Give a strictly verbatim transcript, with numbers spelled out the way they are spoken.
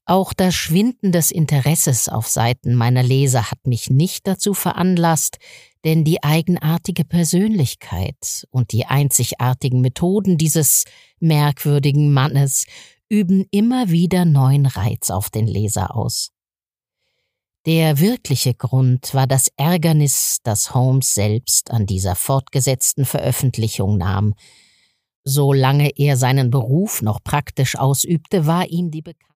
Auch das Schwinden des Interesses auf Seiten meiner Leser hat mich nicht dazu veranlasst, denn die eigenartige Persönlichkeit und die einzigartigen Methoden dieses merkwürdigen Mannes üben immer wieder neuen Reiz auf den Leser aus. Der wirkliche Grund war das Ärgernis, das Holmes selbst an dieser fortgesetzten Veröffentlichung nahm. Solange er seinen Beruf noch praktisch ausübte, war ihm die Bekanntheit